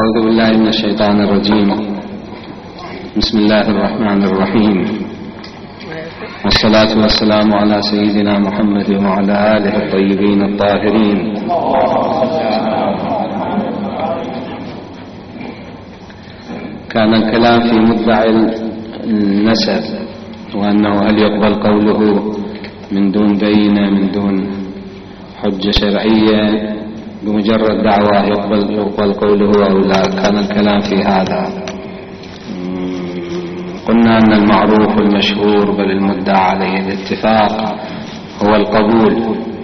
أعوذ بالله من الشيطان الرجيم. بسم الله الرحمن الرحيم، والصلاة والسلام على سيدنا محمد وعلى آله الطيبين الطاهرين. كان الكلام في مدعي النسب، وأنه هل يقبل قوله من دون بينة، من دون حجة شرعية، بمجرد دعوة يقبل قوله أو لا. كان الكلام في هذا. قلنا أن المعروف والمشهور بل المدعى عليه الاتفاق هو القبول،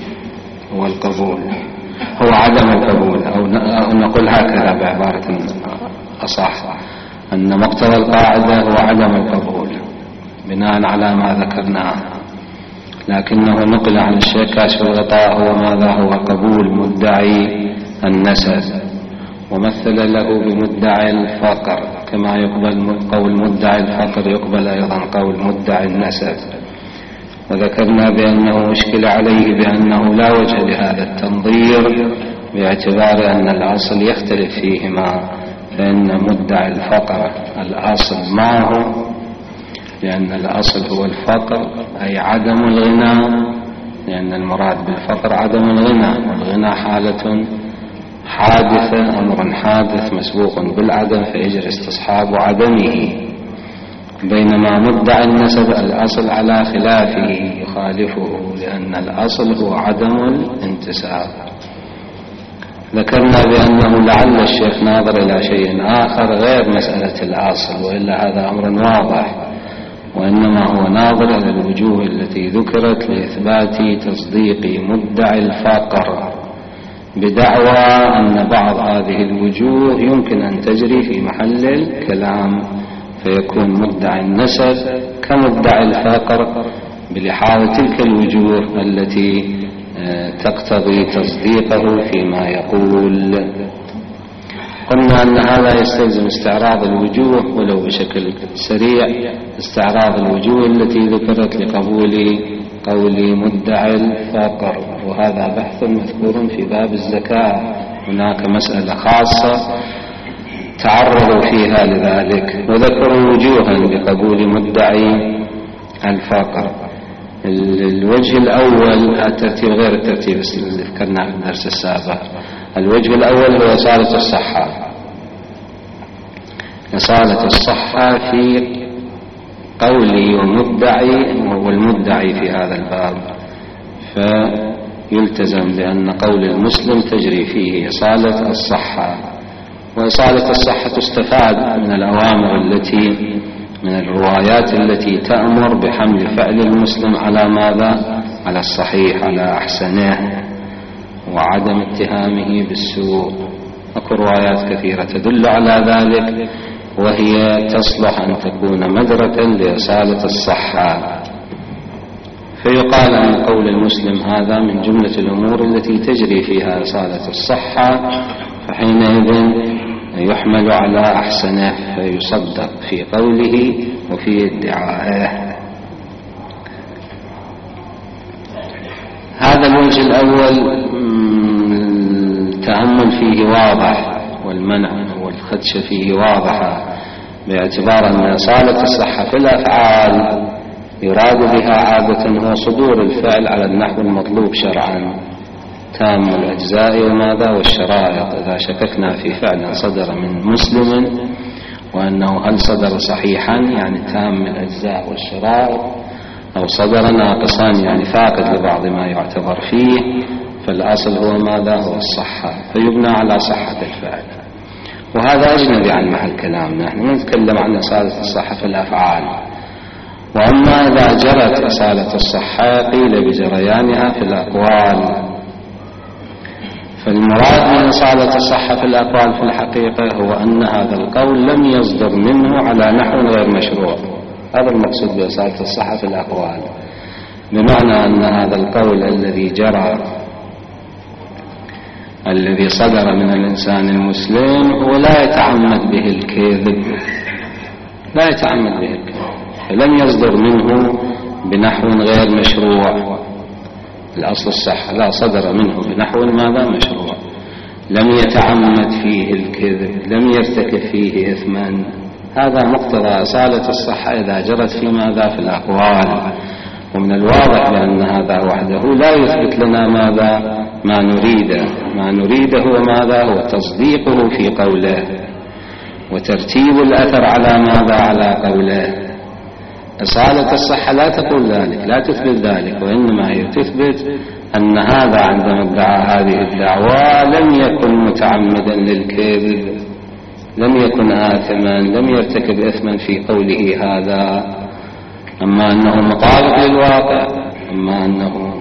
هو عدم القبول، أو نقول هكذا بعبارة أصح، أن مقتضى القاعدة هو عدم القبول بناء على ما ذكرناه، لكنه نقل عن الشيخ كاشف الغطاء هو ماذا؟ هو قبول مدعي النسب، ومثل له بمدعي الفقر، كما يقبل قول مدعي الفقر يقبل أيضا قول مدعي النسب. وذكرنا بأنه مشكل عليه بأنه لا وجه لهذا التنظير باعتبار أن الأصل يختلف فيهما، فإن مدعي الفقر الأصل ما هو، لأن الأصل هو الفقر أي عدم الغنى، لأن المراد بالفقر عدم الغنى، والغنى حالة حادثة، أمر حادث مسبوق بالعدم فيجري استصحاب عدمه، بينما مدعي النسب الأصل على خلافه يخالفه، لأن الأصل هو عدم الانتساب. ذكرنا بأنه لعل الشيخ ناظر إلى شيء آخر غير مسألة الأصل، وإلا هذا أمر واضح، وإنما هو ناظر إلى الوجوه التي ذكرت لإثبات تصديق مدعي الفقر بدعوى أن بعض هذه الوجوه يمكن أن تجري في محل الكلام، فيكون مدعي النسب كمدعي الفقر بلحاظ تلك الوجوه التي تقتضي تصديقه فيما يقول. قلنا أن هذا يستلزم استعراض الوجوه ولو بشكل سريع، استعراض الوجوه التي ذكرت لقبول قول مدعي الفقر، وهذا بحث مذكور في باب الزكاة. هناك مسألة خاصة تعرضوا فيها لذلك وذكروا وجوها لقبول مدعي الفقر. الوجه الأول الترتيب غير الترتيب اللي ذكرناه في الدرس السابق. الوجه الأول هو إصالة الصحة، إصالة الصحة في قولي ومدعي والمدعي في هذا الباب، فيلتزم بأن قول المسلم تجري فيه إصالة الصحة. وإصالة الصحة تستفاد من الأوامر التي من الروايات التي تأمر بحمل فعل المسلم على ماذا؟ على الصحيح، على أحسنه، وعدم اتهامه بالسوء. أكو روايات كثيرة تدل على ذلك، وهي تصلح أن تكون مدركا لإصالة الصحة. فيقال أن قول المسلم هذا من جملة الأمور التي تجري فيها إصالة الصحة، فحينئذ يحمل على أحسنه فيصدق في قوله وفي ادعائه. هذا الوجه الأول التأمل فيه واضح، والمنع والخدشة فيه واضحة، باعتبار أن إصالة الصحة في الأفعال يراد بها عادة هو صدور الفعل على النحو المطلوب شرعا، تام الأجزاء وماذا والشرائط. إذا شككنا في فعل صدر من مسلم وأنه هل صدر صحيحا يعني تام الأجزاء والشرائط، أو صدر ناقصا يعني فاقد لبعض ما يعتبر فيه، فالأصل هو ماذا؟ هو الصحة، فيبنى على صحة الفعل. وهذا أجنبي عن محل كلامنا، نحن نتكلم عن إصالة الصحة في الأفعال. وأما إذا جرت إصالة الصحة قيل بجريانها في الأقوال. فالمراد من إصالة الصحة في الأقوال في الحقيقة هو أن هذا القول لم يصدر منه على نحو غير مشروع. هذا المقصود بإصالة الصحة في الأقوال، بمعنى أن هذا القول الذي جرى الذي صدر من الإنسان المسلم هو لا يتعمد به الكذب، لا يتعمد به الكذب، فلم يصدر منه بنحو غير مشروع. الأصل الصحة لا صدر منه بنحو ماذا؟ مشروع. لم يتعمد فيه الكذب، لم يرتكب فيه إثما، هذا مقتضى أصالة الصحة إذا جرت في ماذا؟ في الأقوال. ومن الواضح بأن هذا وحده لا يثبت لنا ماذا؟ ما نريده هو ماذا؟ هو تصديقه في قوله وترتيب الأثر على ماذا؟ على قوله. أصالة الصحة لا تقول ذلك، لا تثبت ذلك، وإنما هي تثبت أن هذا عندما ادعى هذه الدعوة لم يكن متعمدا للكذب، لم يكن آثما، لم يرتكب إثما في قوله هذا. أما أنه مطابق للواقع، أما أنه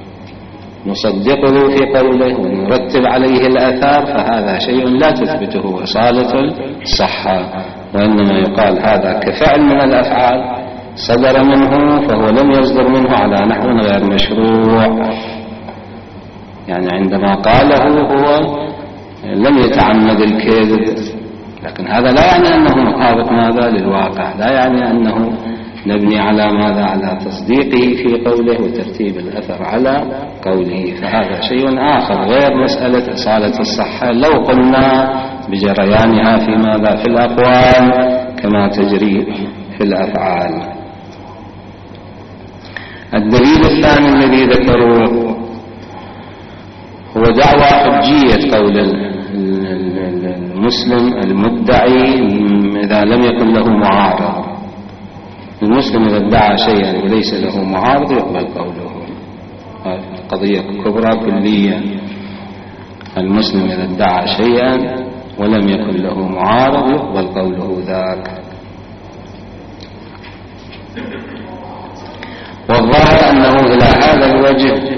نصدقه في قوله ونرتب عليه الآثار، فهذا شيء لا تثبته أصالة الصحة، وإنما يقال هذا كفعل من الأفعال صدر منه، فهو لم يصدر منه على نحو غير مشروع. يعني عندما قاله هو لم يتعمد الكذب، لكن هذا لا يعني أنه مطابق ماذا؟ للواقع، لا يعني أنه نبني على ماذا؟ على تصديقه في قوله وترتيب الأثر على قوله، فهذا شيء آخر غير مسألة أصالة الصحة لو قلنا بجريانها في ماذا؟ في الأقوال كما تجري في الأفعال. الدليل الثاني الذي ذكروه هو دعوى حجية قول المسلم المدعي إذا لم يكن له معارض. المسلم إذا ادعى شيئا وليس له معارض يقبل قوله، قضية كبرى كلية. المسلم إذا ادعى شيئا ولم يكن له معارض يقبل قوله ذاك. والظاهر أنه إلى هذا الوجه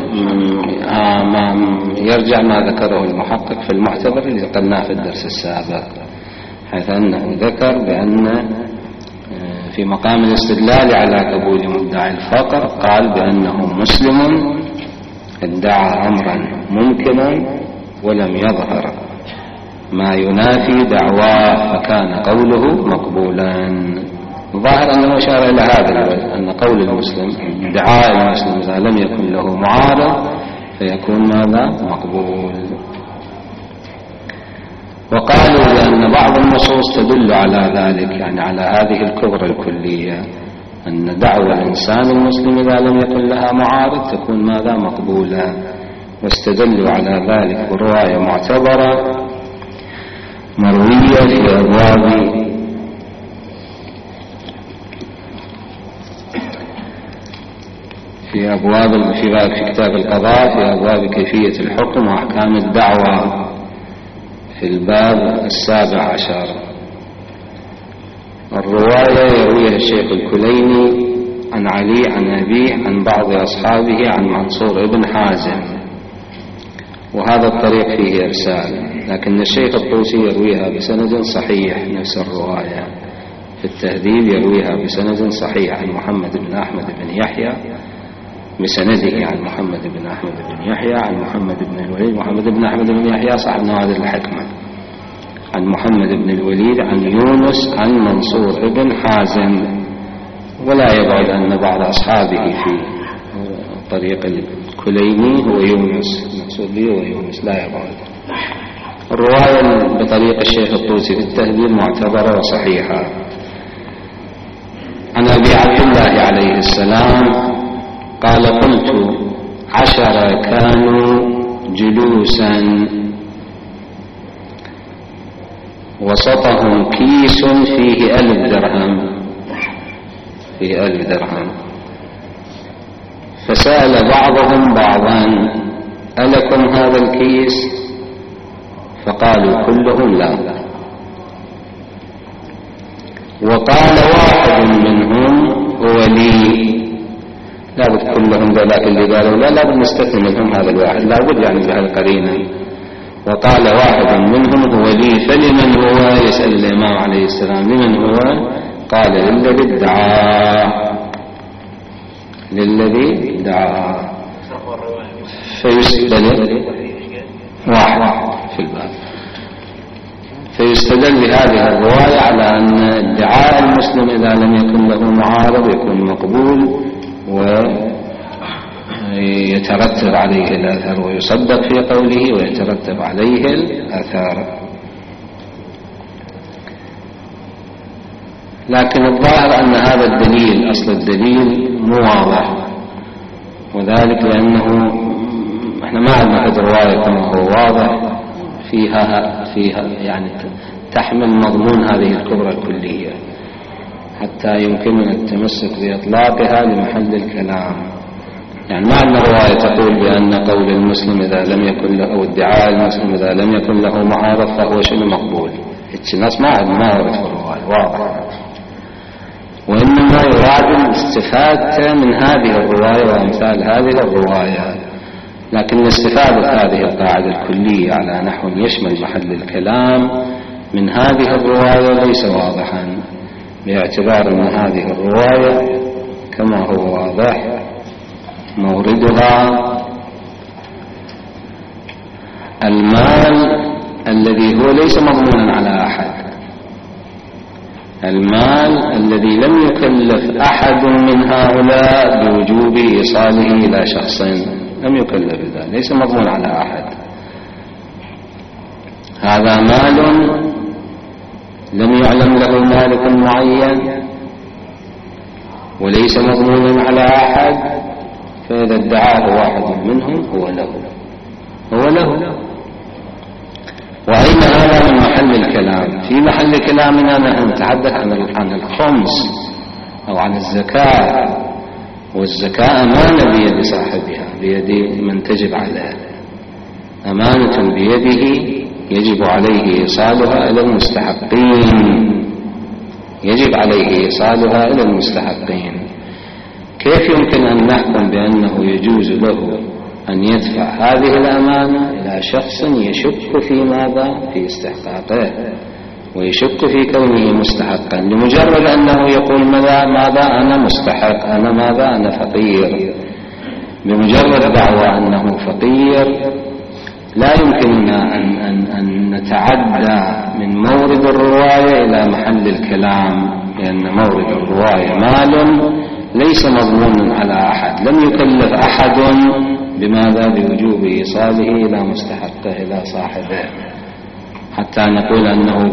يرجع ما ذكره المحقق في المعتبر اللي قلناه في الدرس السابق، حيث أنه ذكر بأن في مقام الاستدلال على قبول مدعي الفقر قال بأنه مسلم ادعى أمرا ممكنا ولم يظهر ما ينافي دعواه فكان قوله مقبولا. ظاهر أنه أشار إلى هذا أن قول المسلم ادعاء المسلم إذا لم يكن له معارض فيكون ماذا؟ مقبول. وقالوا بأن بعض النصوص تدل على ذلك، يعني على هذه الكبرى الكلية، أن دعوى الإنسان المسلم إذا لم يكن لها معارض تكون ماذا؟ مقبولة. واستدلوا على ذلك برواية معتبرة مروية في كتاب القضاء في أبواب كيفية الحكم وأحكام الدعوة في الباب 17. الرواية يرويها الشيخ الكليني عن علي عن أبيه عن بعض أصحابه عن منصور ابن حازم، وهذا الطريق فيه إرسال، لكن الشيخ الطوسي يرويها بسند صحيح. نفس الرواية في التهذيب يرويها بسند صحيح عن محمد بن أحمد بن يحيى بسنده عن محمد بن أحمد بن يحيى عن محمد بن الوليد. محمد بن أحمد بن يحيى صاحب نوادر الحكمة. عن محمد بن الوليد عن يونس عن منصور بن حازم. ولا يبعد أن بعض أصحابه في طريق الكليني هو يونس، المقصود به هو يونس، لا يبعد. الرواية بطريق الشيخ الطوسي في التهذيب معتبرة وصحيحة. عن أبي عبد الله عليه السلام قال قلت 10 كانوا جلوسا وسطهم كيس فيه 1000 درهم، فيه 1000 درهم، فسأل بعضهم بعضا ألكم هذا الكيس؟ فقالوا كلهم لا. وقال واحد منهم هو لي. لابد كلهم ذلك اللي قالوا لا، لابد نستثني منهم هذا الواحد، لابد يعني بهالقرينة. وقال واحد منهم هو لي، فلمن هو؟ يسأل الإمام عليه السلام لمن هو؟ قال للذي ادعى، للذي ادعى. فيستدل واحد في الباب، فيستدل بهذه الرواية على أن ادعاء المسلم إذا لم يكن له معارض يكون مقبول، يترتب عليه الأثر ويصدق في قوله ويترتب عليه الأثر. لكن الظاهر أن هذا الدليل أصل الدليل مو واضح، وذلك لأنه احنا ما عندنا قد رواية كما هو واضح فيها يعني تحمل مضمون هذه الكبرى الكلية حتى يمكننا التمسك بإطلاقها لمحل الكلام. يعني ما عندنا رواية تقول بأن قول المسلم إذا لم يكن له، أو ادعاء المسلم إذا لم يكن له معارض فهو شنو مقبول. هيك الناس ما ورد في الرواية واضح، وإنما يراد الاستفادة من هذه الرواية وأمثال هذه الروايات. لكن استفادة هذه القاعدة الكلية على نحو يشمل محل الكلام من هذه الرواية ليس واضحا، باعتبار أن هذه الرواية كما هو واضح موردها المال الذي هو ليس مضمونا على أحد، المال الذي لم يكلف أحد من هؤلاء بوجوب إيصاله إلى شخص، لم يكلف بذلك، ليس مضمون على أحد. هذا مال لم يعلم له مالك معين وليس مضمونا على أحد، فإذا ادعاه واحد منهم هو له. وأين هذا من محل الكلام؟ في محل كلامنا نحن نتحدث عن الخمس أو عن الزكاة، والزكاة أمانة بيد صاحبها، بيد من تجب عليه، أمانة بيده يجب عليه إيصالها إلى المستحقين، يجب عليه إيصالها إلى المستحقين. كيف يمكن أن نحكم بأنه يجوز له أن يدفع هذه الأمانة إلى شخص يشك في ماذا؟ في استحقاقه، ويشك في كونه مستحقا لمجرد أنه يقول ماذا أنا مستحق، أنا ماذا أنا فقير. بمجرد دعوى أنه فقير لا يمكننا أن نتعدى من مورد الرواية إلى محل الكلام، لأن مورد الرواية مال ليس مضمون على أحد، لم يكلف أحد بماذا؟ بوجوب إيصاله إلى مستحقه إلى صاحبه، حتى نقول أنه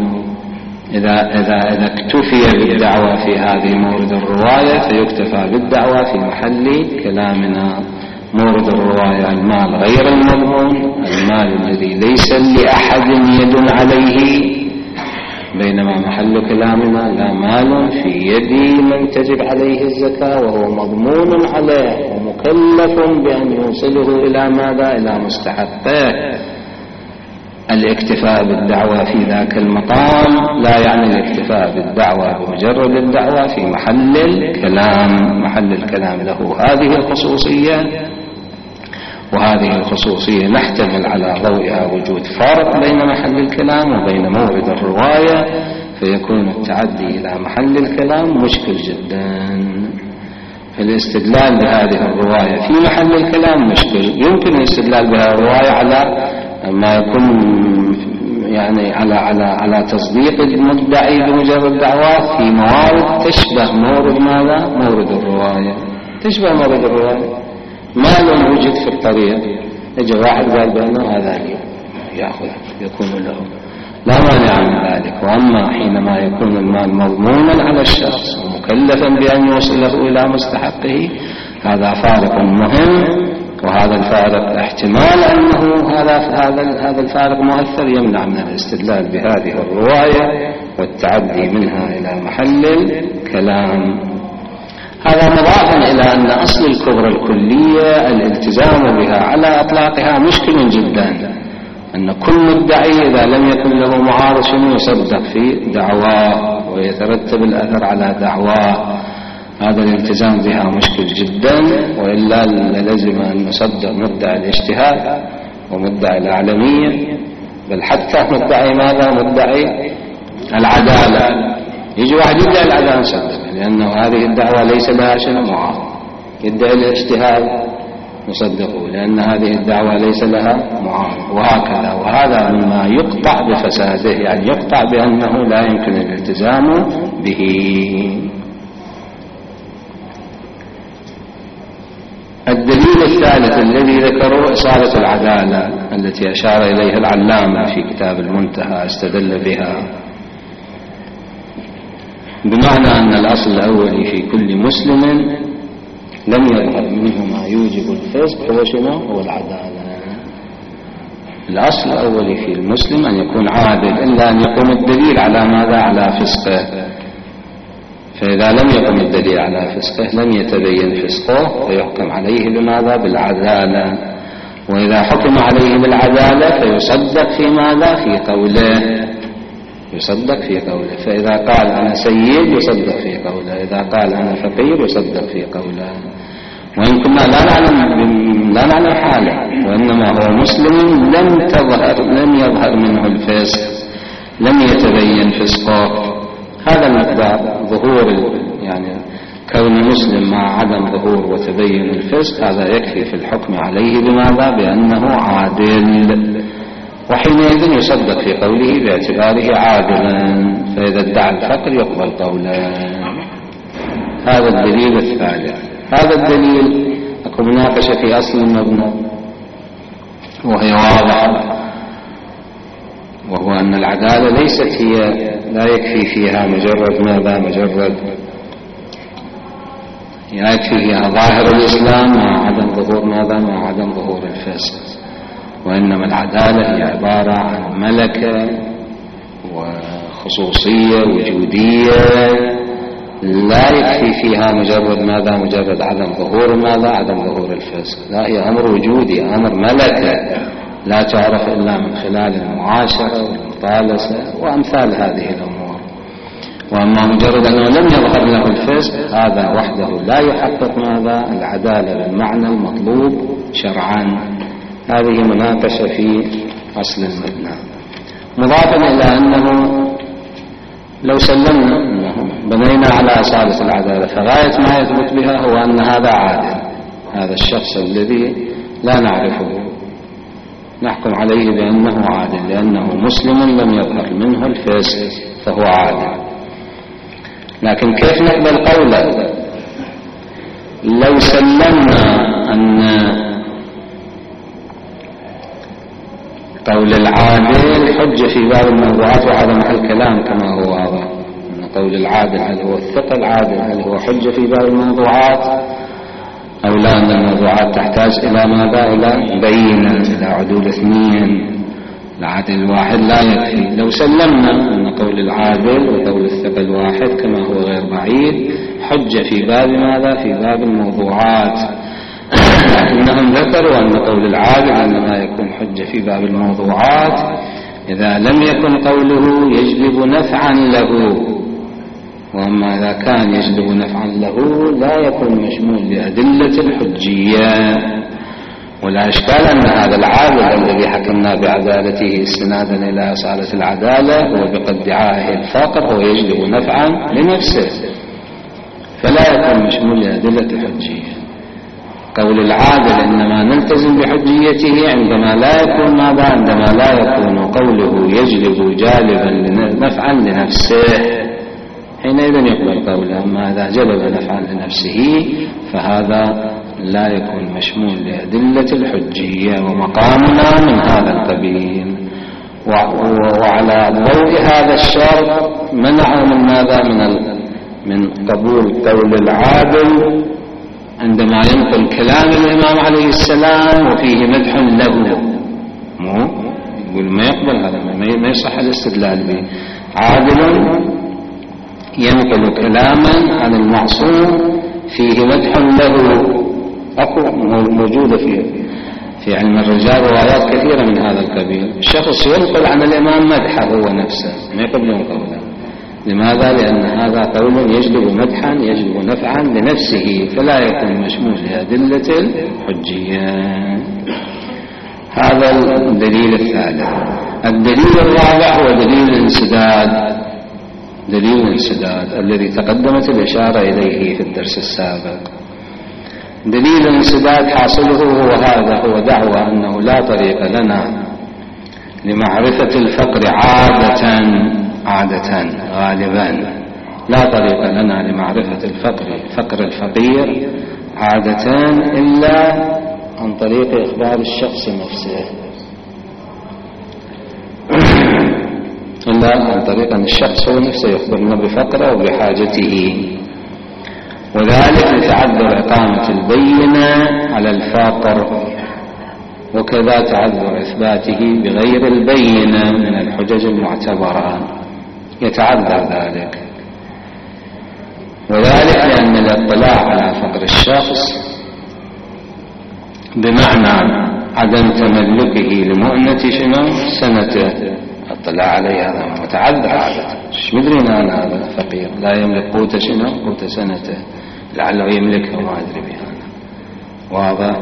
إذا اكتفي بالدعوة في هذه مورد الرواية فيكتفى بالدعوة في محل كلامنا. مورد الرواية المال غير المضمون، المال الذي ليس لأحد يد عليه، بينما محل كلامنا لا مال في يد من تجب عليه الزكاة وهو مضمون عليه ومكلف بأن يوصله إلى ماذا؟ إلى مستحقه. الاكتفاء بالدعوة في ذاك المقام لا يعني الاكتفاء بالدعوة بمجرد الدعوة في محل الكلام. محل الكلام له هذه الخصوصية، وهذه الخصوصية نحتمل على ضوئها وجود فرق بين محل الكلام وبين مورد الرواية، فيكون التعدي إلى محل الكلام مشكل جدا. فالاستدلال بهذه الرواية في محل الكلام مشكل. يمكن الاستدلال بهذه الرواية على ما يكون يعني على تصديق المدعي بمجرد دعواه في موارد تشبه مورد ماذا؟ مورد الرواية، تشبه مورد الرواية. مال وجد في الطريق، اجى واحد قال بأنه هذا يأخذ يكون له، لا مانع من ذلك. وأما حينما يكون المال مضمونا على الشخص ومكلفا بأن يوصله إلى مستحقه، هذا فارق مهم، وهذا الفارق احتمال أنه هذا الفارق مؤثر يمنع من الاستدلال بهذه الرواية والتعدي منها إلى محل الكلام. هذا مضافا إلى أن أصل الكبرى الكلية الالتزام بها على إطلاقها مشكل جدا، أن كل مدعي إذا لم يكن له معارض يصدق في دعواه ويترتب الأثر على دعواه. هذا الالتزام بها مشكل جدا، وإلا لازم أن نصدق مدعي الاجتهاد ومدعي الأعلمية، بل حتى مدعي ماذا؟ مدعي العدالة. يجي واحد يدعي العدالة نصدق، لأنه هذه الدعوة ليس لها شيء معارض. يدعي الاجتهاد نصدقه لأن هذه الدعوة ليس لها معارض، وهكذا. وهذا مما يقطع بفساده، يعني يقطع بأنه لا يمكن الالتزام به. الدليل الثالث الذي ذكره إصالة العدالة التي أشار إليها العلامة في كتاب المنتهى، استدل بها بمعنى أن الأصل الأولي في كل مسلم لم يظهر منه ما يوجب الفسق هو شنو؟ هو العدالة. الأصل الأولي في المسلم أن يكون عادل، إلا أن يقوم الدليل على ماذا؟ على فسقه. فإذا لم يقم الدليل على فسقه لم يتبين فسقه فيحكم عليه بماذا؟ بالعدالة. وإذا حكم عليه بالعدالة فيصدق في ماذا؟ في قوله، يصدق في قوله. فإذا قال أنا سيد يصدق في قوله، إذا قال أنا فقير يصدق في قوله. وإن كنا لا نعلم حاله، وإنما هو مسلم لم يظهر منه الفسق، لم يتبين فسقه. هذا المقدار ظهور يعني كون مسلم مع عدم ظهور وتبين الفسق، هذا يكفي في الحكم عليه بماذا؟ بأنه عادل، وحينئذ يصدق في قوله باعتباره عادلا. فإذا ادعى الفقر يقبل قوله. هذا الدليل الثالث. هذا الدليل أكو مناقشة في أصل المبنى وهي واضحة، وهو أن العدالة ليست هي، لا يكفي فيها مجرد ماذا؟ مجرد يكفي فيها ظاهر الإسلام مع عدم ظهور ماذا؟ مع عدم ظهور الفسق. وإنما العدالة هي عبارة عن ملكة وخصوصية وجودية، لا يكفي فيها مجرد ماذا؟ مجرد عدم ظهور ماذا؟ عدم ظهور الفسق. لا، هي أمر وجودي، أمر ملكة لا تعرف إلا من خلال المعاشرة والمطالسة وأمثال هذه الأمور. وأما مجرد أنه لم يظهر له الفسق هذا وحده لا يحقق ماذا؟ العدالة بالمعنى المطلوب شرعا. هذه مناقشة في أصل المبنى. مضافا إلى أنه لو سلمنا أنه بنينا على أصالة العدالة فغاية ما يثبت بها هو أن هذا عادل، هذا الشخص الذي لا نعرفه نحكم عليه بأنه عادل لأنه مسلم لم يظهر منه الفسق فهو عادل. لكن كيف نقبل قوله؟ لو سلمنا أن قول العادل حجة في باب الموضوعات، وهذا محل كلام كما هو واضح أن قول العادل هل هو الثقة العادل هل هو حجة في باب الموضوعات أو لا، أن الموضوعات تحتاج إلى ماذا؟ إلى بينة، إلى عدول اثنين. العادل الواحد لا يكفي. لو سلمنا أن قول العادل وقول الثقة الواحد كما هو غير بعيد حجة في باب ماذا؟ في باب الموضوعات، لكنهم ذكروا أن قول العادل إنما يكون حجة في باب الموضوعات إذا لم يكن قوله يجلب نفعا له، وأما إذا كان يجلب نفعا له لا يكون مشمول لأدلة الحجية. ولا إشكال أن هذا العادل الذي حكمنا بعدالته استنادا إلى أصالة العدالة هو بادعائه الفقر هو يجلب نفعا لنفسه، فلا يكون مشمول لأدلة الحجية. قول العادل إنما نلتزم بحجيته عندما لا يكون ماذا؟ عندما لا يكون قوله يجلب جالبا نفعا لنفسه، حينئذ يقبل قوله. أما إذا جلب نفعا لنفسه فهذا لا يكون مشمول لأدلة الحجية، ومقامنا من هذا القبيل. وعلى ضوء هذا الشرط منعوا من ماذا؟ من قبول قول العادل عندما ينقل كلام الإمام عليه السلام وفيه مدح له. يقول ما يقبل هذا، ما يصح الاستدلال به. عادل ينقل كلاما عن المعصوم فيه مدح له، موجودة في علم الرجال روايات كثيرة من هذا القبيل. الشخص ينقل عن الإمام مدحه هو نفسه، ما يقبلون قوله. لماذا؟ لأن هذا قول يجلب مدحا يجلب نفعا لنفسه، فلا يكون مشمول لأدلة الحجية. هذا الدليل الثالث. الدليل الرابع هو دليل الانسداد. دليل الانسداد الذي تقدمت الإشارة إليه في الدرس السابق. دليل الانسداد حاصله هو هذا، هو دعوى أنه لا طريق لنا لمعرفة الفقر عادة غالبا، لا طريق لنا لمعرفة فقر الفقير عادة إلا عن طريق إخبار الشخص نفسه، إلا عن طريق أن الشخص هو نفسه يخبرنا بفقره وبحاجته، وذلك لتعذر إقامة البينة على الفاقر، وكذا تعذر إثباته بغير البينة من الحجج المعتبرة، يتعذر ذلك. وذلك لأن الاطلاع على فقر الشخص بمعنى عدم تملكه لمؤنة سنته، اطلاع عليه هذا متعذر عادة، مش مدري أنا هذا فقير لا يملك قوت قوت سنته، لعله يملكه ما أدري بها. واضح؟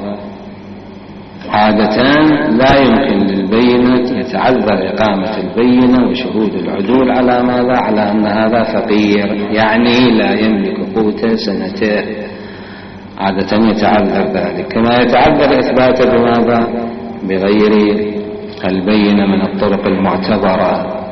عادة لا يمكن للبينة، يتعذر إقامة البينة وشهود العدول على ماذا؟ على أن هذا فقير، يعني لا يملك قوت سنته، عادة يتعذر ذلك. كما يتعذر إثباته بماذا؟ بغير البينة من الطرق المعتبرة.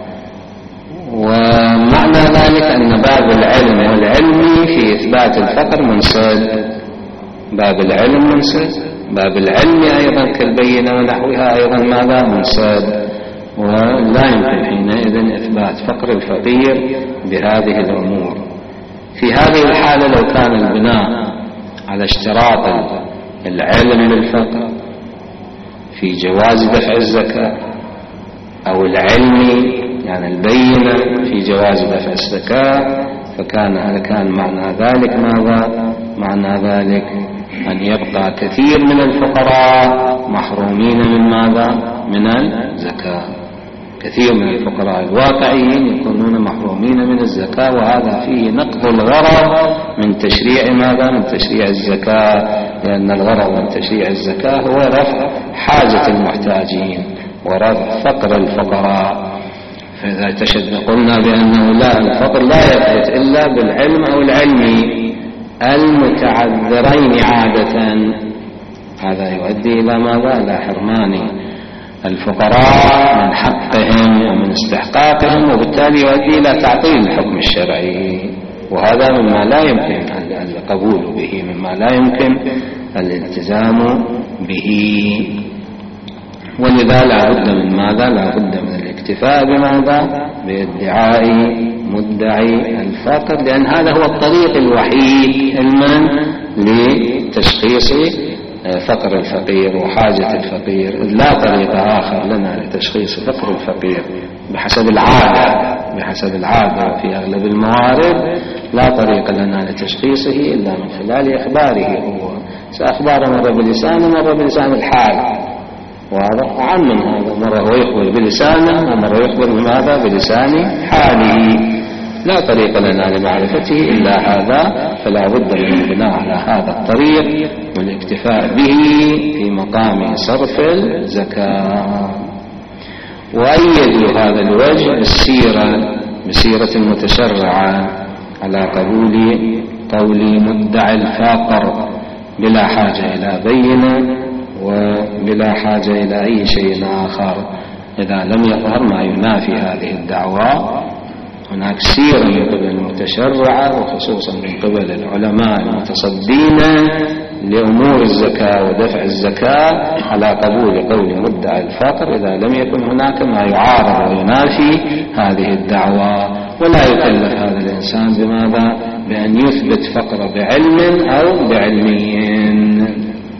ومعنى ذلك أن باب العلم والعلم في إثبات الفقر منسد، باب العلم منسد، باب العلم أيضا كالبينة ونحوها أيضا ماذا؟ منسد، ولا يمكن حينئذ إثبات فقر الفقير بهذه الأمور. في هذه الحالة لو كان البناء على اشتراط العلم للفقر في جواز دفع الزكاة، أو العلم يعني البينة في جواز دفع الزكاة، كان معنى ذلك ماذا؟ معنى ذلك أن يبقى كثير من الفقراء محرومين من ماذا؟ من الزكاة. كثير من الفقراء الواقعيين يكونون محرومين من الزكاة، وهذا فيه نقض الغرض من تشريع ماذا؟ من تشريع الزكاة، لأن الغرض من تشريع الزكاة هو رفع حاجة المحتاجين ورفع فقر الفقراء. فإذا قلنا بأنه لا، الفقر لا يثبت إلا بالعلم أو العلم المتعذرين عادة، هذا يؤدي إلى ماذا؟ إلى حرمان الفقراء من حقهم ومن استحقاقهم، وبالتالي يؤدي إلى تعطيل الحكم الشرعي، وهذا مما لا يمكن القبول به، مما لا يمكن الالتزام به. ولذا لا بد من ماذا؟ لا بد من الاكتفاء بماذا؟ بادعاء مدعي الفقر، لأن هذا هو الطريق الوحيد لتشخيص فقر الفقير وحاجة الفقير. لا طريق آخر لنا لتشخيص فقر الفقير بحسب العادة في أغلب الموارد، لا طريق لنا لتشخيصه إلا من خلال إخباره هو، سأخبار مرة بلسانه ومرة بلسان الحال، وهذا عام من هذا، مرة هو يخبر بلسانه ومرة يخبر بماذا؟ بلسان حاله، لا طريق لنا لمعرفته إلا هذا، فلا بد من البناء على هذا الطريق والاكتفاء به في مقام صرف الزكاة. وأيدوا هذا الوجه بسيرة المتشرعة على قبول قول مدعي الفاقر بلا حاجة إلى بينة وبلا حاجة إلى أي شيء آخر. إذا لم يظهر ما ينافي هذه الدعوة، هناك سيرة من قبل المتشرعة وخصوصا من قبل العلماء المتصدين لأمور الزكاة ودفع الزكاة على قبول قول مدعي الفقر إذا لم يكن هناك ما يعارض وينافي هذه الدعوة. ولا يكلف هذا الإنسان بماذا؟ بأن يثبت فقر بعلم أو بعلمين.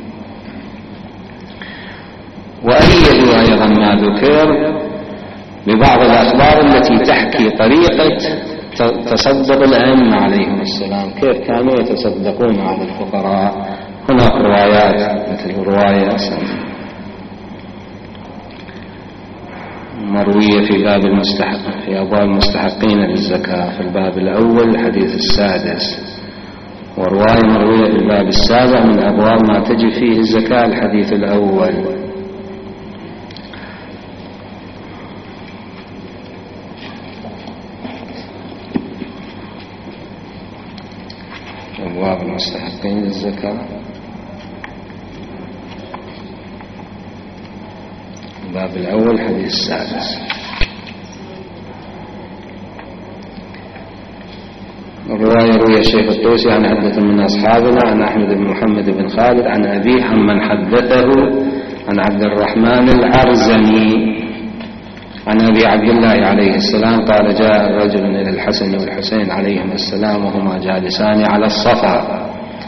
وأيدوا أيضا ما ذكر ببعض الأخبار التي تحكي طريقة تصدق الأئمة عليهم السلام، كيف كانوا يتصدقون على الفقراء. هناك روايات مثل رواية مروية في باب المستحق في أبواب المستحقين للزكاة في الباب الأول الحديث السادس، ورواية مروية في الباب السابع من أبواب ما تجب فيه الزكاة الحديث الأول. أبواب المستحقين للزكاة الباب الأول حديث السادس. الرواية روي الشيخ الطوسي عن عدة من أصحابنا عن أحمد بن محمد بن خالد عن أبيه عمن حدثه عن عبد الرحمن العرزمي عن أبي عبد الله عليه السلام قال جاء رجل إلى الحسن والحسين عليهما السلام وهما جالسان على الصفا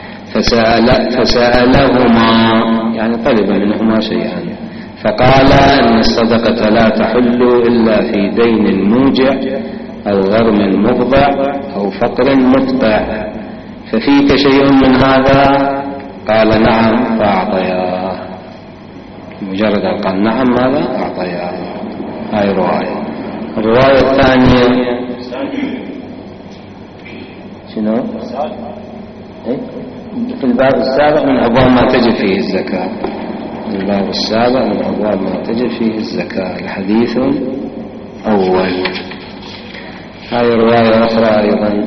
فسألهما يعني طلب منهما شيئا فقال إن الصدقة لا تحل إلا في دين موجع أو غرم مفضع أو فقر متقع ففيك شيء من هذا؟ قال نعم فأعطياه. مجرد أن قال نعم ماذا؟ أعطياه. هاي رواية. الرواية الثانية شنو؟ في الباب السابق من أبواب ما تجب فيه الزكاة. الباب السابق من أبواب ما تجب فيه الزكاة. الحديث أول. هاي رواية أخرى أيضا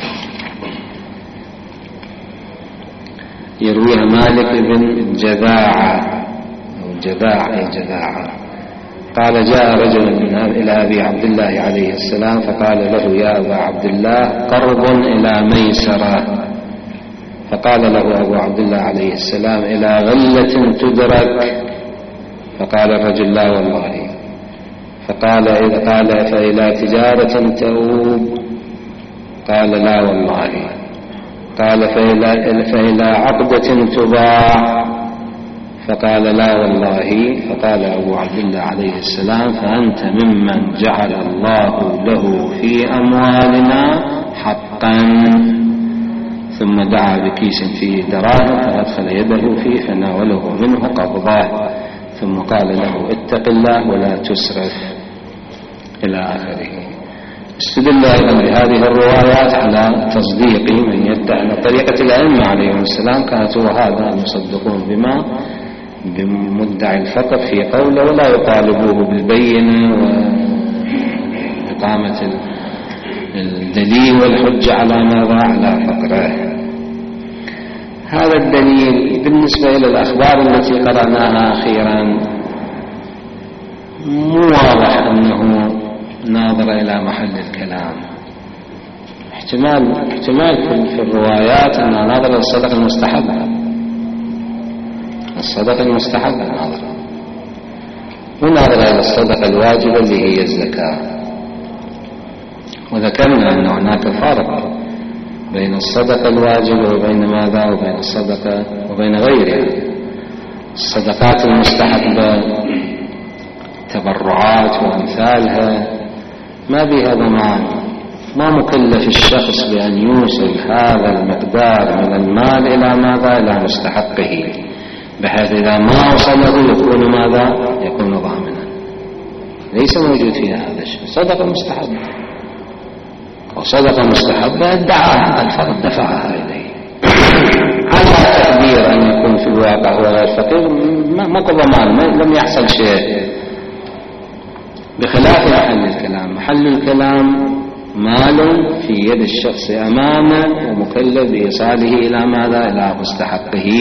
يرويها مالك بن جذاعة أو جذاعة قال جاء رجل إلى أبي عبد الله عليه السلام فقال له يا أبا عبد الله قرض إلى ميسرة فقال له أبو عبد الله عليه السلام إلى غلة تدرك فقال الرجل لا والله فقال فإلى تجارة تؤوب قال لا والله قال فإلى عقدة تباع فقال لا والله فقال أبو عبد الله عليه السلام فأنت ممن جعل الله له في أموالنا حقا ثم دعا بكيس فيه دراهم فأدخل يده فيه فناوله منه قبضه ثم قال له اتق الله ولا تسرف إلى آخره. استدل أيضا بهذه الروايات على تصديق من يدعي أن طريقة الأئمة عليهم السلام كانت وهذا المصدقون بمدعي الفقر في قوله ولا يطالبوه بالبينة وإقامة الدليل والحجة على ماذا؟ على فقره. هذا الدليل بالنسبة إلى الأخبار التي قرأناها أخيرا مو واضح أنه ناظر إلى محل الكلام. احتمال في الروايات أنها ناظر إلى الصدقة المستحبة ناظرة وناظر إلى الصدقة الواجبة اللي هي الزكاة. وذكرنا أن هناك فرق بين الصدقة الواجبة وبين ماذا؟ وبين الصدقة وبين غيرها. الصدقات المستحبة تبرعات وأمثالها ما بها ضمان، ما مكلف الشخص بأن يوصل هذا المقدار من المال إلى ماذا؟ إلى مستحقه، بحيث إذا ما وصله يكون ماذا؟ يكون ضامنا. ليس موجود فيها هذا الشيء. صدقة مستحبة وصدقة مستحبة ادعاها الفرد دفعها إليه على تقدير أن يكون في الواقع هو غير فقير ماكو ضمان، لم يحصل شيء. بخلاف محل الكلام مال في يد الشخص أمامه ومكلف بإيصاله إلى ماذا؟ إلى مستحقه.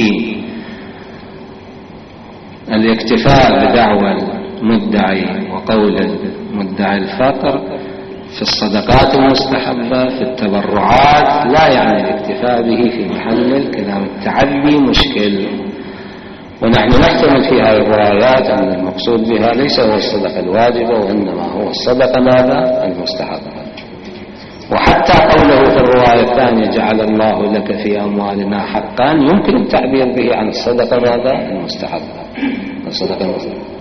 الاكتفاء بدعوى المدعي وقول مدعي الفقر في الصدقات المستحبة في التبرعات لا يعني الاكتفاء به في محل الكلام. التعدي مشكل، ونحن نحتمل في هذه الروايات أن المقصود بها ليس هو الصدقة الواجبة وإنما هو الصدقة ماذا؟ المستحبة. وحتى قوله في الرواية الثانية جعل الله لك في أموالنا حقا يمكن التعبير به عن الصدقة ماذا؟ المستحبة. الصدقة المستحبة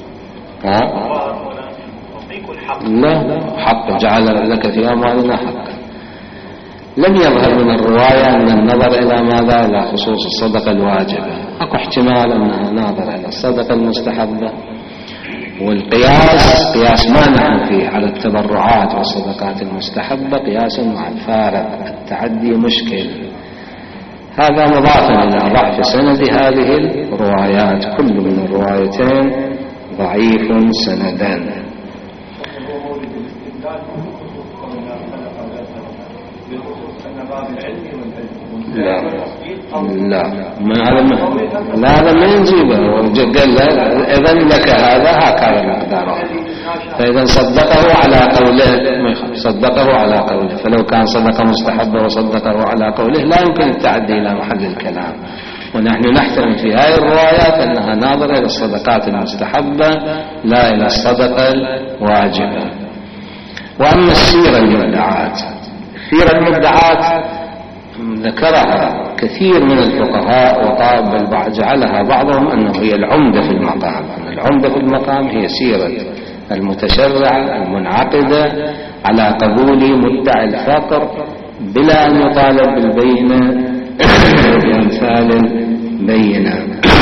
لا حق جعل لك في أموالنا حقا. لم يظهر من الرواية أن النظر إلى ماذا؟ إلى خصوص الصدقة الواجبة. أكو احتمال أنها ناظر إلى الصدقة المستحبة. والقياس قياس ما نحن فيه على التبرعات والصدقات المستحبة قياس مع الفارق. التعدي مشكل. هذا مضافا إلى ضعف سند هذه الروايات. كل من الروايتين ضعيف سندا. لا هذا ما ينجيبه. قال له إذن لك هكذا المقدار، فإذا صدقه على قوله ما يخالف، صدقه على قوله. فلو كان صدق مستحبه وصدقه على قوله لا يمكن التعدي إلى محل الكلام. ونحن نحترم في هذه الروايات أنها ناظرة إلى الصدقات المستحبة لا إلى الصدقة الواجبة. وأما السيرة المدعات، ذكرها كثير من الفقهاء وقال جعلها بعضهم أنه هي العمدة في المقام، أن العمدة في المقام هي سيرة المتشرع المنعقدة على قبول مدعي الفقر بلا أن يطالب بالبينة بأمثال البينة.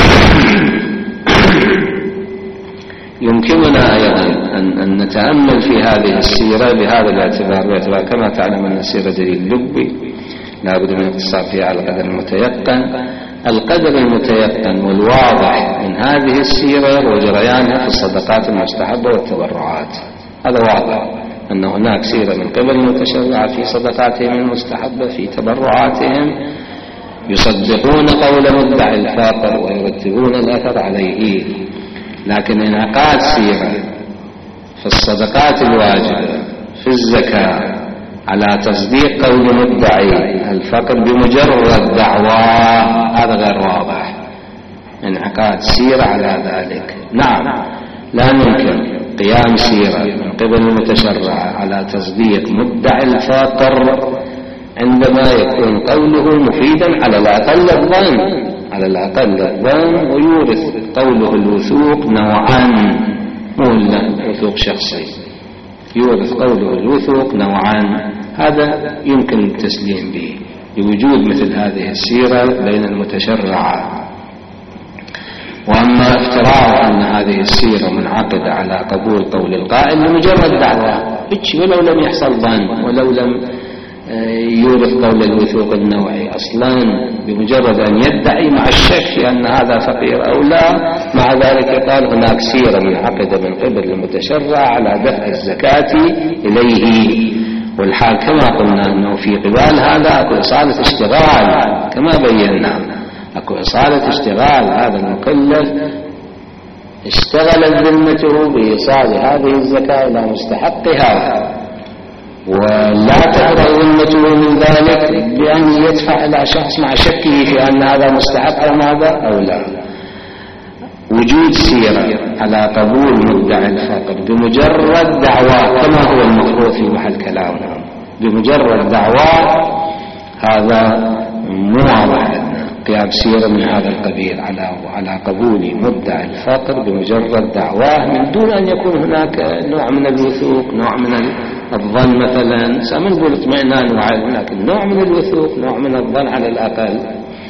يمكننا أيضا أن نتأمل في هذه السيرة بهذا الاعتبار كما تعلم أن السيرة دليل لبي لا بد من الاقتصار فيها على القدر المتيقن. القدر المتيقن والواضح من هذه السيرة وجريانها في الصدقات المستحبة والتبرعات. هذا واضح أن هناك سيرة من قبل المتشرع في صدقاتهم المستحبة في تبرعاتهم، يصدقون قول مدعي الفاقر ويرتبون الأثر عليه. لكن انعقاد سيرة في الصدقات الواجبة في الزكاة على تصديق قول مدعي الفقر بمجرد دعواه هذا غير واضح. انعقاد سيرة على ذلك نعم، لا يمكن قيام سيرة من قبل المتشرع على تصديق مدعي الفقر عندما يكون قوله مفيدا على الأقل الظن ويورث قوله الوثوق نوعان، مو وثوق شخصي، يورث قوله الوثوق نوعان. هذا يمكن التسليم به لوجود مثل هذه السيرة بين المتشرعة. وأما افتراء أن هذه السيرة منعقدة على قبول قول القائل لمجرد دعوة ولو لم يحصل ظن ولو لم يورث قول الوثوق النوعي أصلا، بمجرد أن يدعي مع الشك في أن هذا فقير أو لا، مع ذلك قال هناك سيرة منعقدة من قبل المتشرع على دفع الزكاة إليه. والحال كما قلنا أنه في قبال هذا أكو إصالة اشتغال كما بينا، أكو إصالة اشتغال. هذا المكلف اشتغلت ذمته بإيصال هذه الزكاة إلى مستحقها، ولا تبرأ ذمته من ذلك بأن يدفع إلى شخص مع شكه في أن هذا مستحق أو ماذا أو لا. وجود سيرة على قبول مدعي الفقر بمجرد دعواه كما هو المفروض في محل كلامنا، بمجرد دعواه هذا مو واضح لنا قيام سيرة من هذا القبيل على قبول مدعي الفقر بمجرد دعواه من دون أن يكون هناك نوع من الوثوق، نوع من الظن مثلا، سنقول اطمئنان وعلم، لكن نوع من الوثوق، نوع من الظن على الأقل.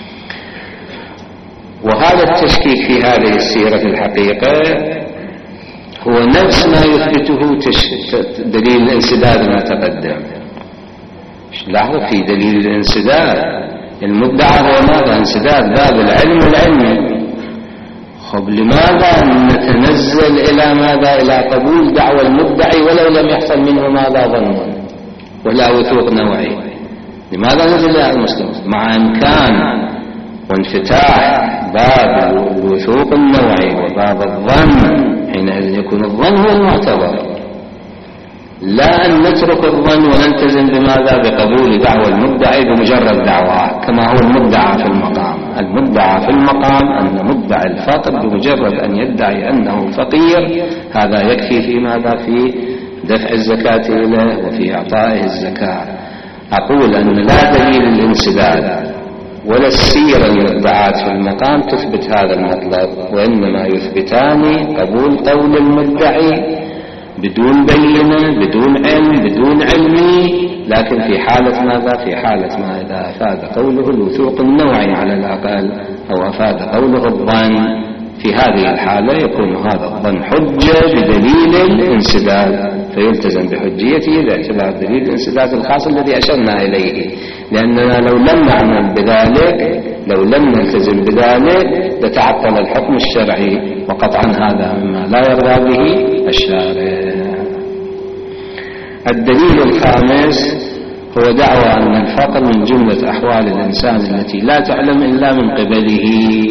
وهذا التشكيك في هذه السيرة في الحقيقة هو نفس ما يثبته دليل الانسداد ما تقدم. لاحظوا في دليل الانسداد المدعى هو ماذا؟ انسداد باب العلم والعلم. خب لماذا نتنزل إلى ماذا؟ إلى قبول دعوى المدعي ولو لم يحصل منه ماذا ظن ولا وثوق نوعي؟ لماذا نزل إلى المسلم مع إمكان وانفتاح باب الوثوق النوعي وباب الظن؟ حينئذ يكون الظن هو المعتبر، لا أن نترك الظن ونلتزم بماذا؟ بقبول دعوى المدعي بمجرد دعواه كما هو المدعى في المقام. المدعى في المقام أن مدعي الفقر بمجرد أن يدعي أنه فقير هذا يكفي في ماذا؟ في دفع الزكاة إليه وفي إعطائه الزكاة. أقول أن لا دليل الانسداد ولا السيرة المدعاة في المقام تثبت هذا المطلب، وإنما يثبتان قبول قول المدعي بدون بينة بدون علم بدون علمي، لكن في حالة ماذا؟ في حالة ما إذا أفاد قوله الوثوق النوعي على الأقل أو أفاد قوله الظن، في هذه الحالة يكون هذا الظن حجة بدليل الانسداد فيلتزم بحجيته باعتبار دليل الانسداد الخاص الذي أشرنا إليه. لأننا لو لم نعمل بذلك، لو لم نلتزم بذلك لتعطل الحكم الشرعي، وقطعا هذا مما لا يرضى به الشارع. الدليل الخامس هو دعوى أن الفقر من جملة أحوال الإنسان التي لا تعلم إلا من قبله.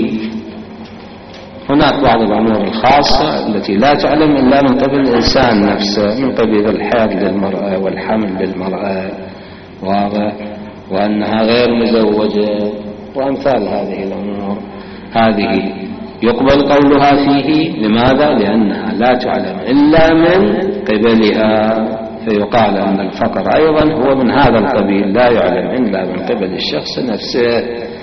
هناك بعض الأمور الخاصة التي لا تعلم إلا من قبل الإنسان نفسه، من قبل الحيض للمرأة والحمل للمرأة، واضح، وأنها غير مزوجة وأمثال هذه الأمور. هذه يقبل قولها فيه. لماذا؟ لأنها لا تعلم إلا من قبلها، فيقال أن الفقر أيضا هو من هذا القبيل، لا يعلم إلا من قبل الشخص نفسه،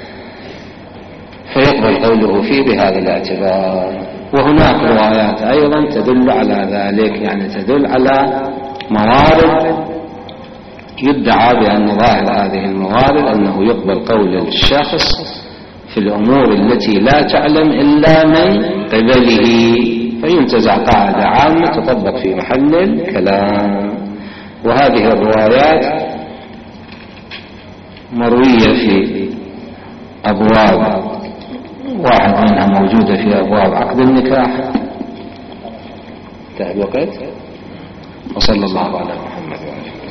فيقبل قوله فيه بهذا الاعتبار. وهناك روايات أيضا تدل على ذلك، يعني تدل على موارد يدعى بأن ظاهر هذه الموارد أنه يقبل قول الشخص في الأمور التي لا تعلم إلا من قبله، فينتزع قاعدة عامة تطبق في محل الكلام. وهذه الروايات مروية في أبواب، واحد منها موجودة في أبواب عقد النكاح. انتهى الوقت، وصلى الله على محمد وعلى آله.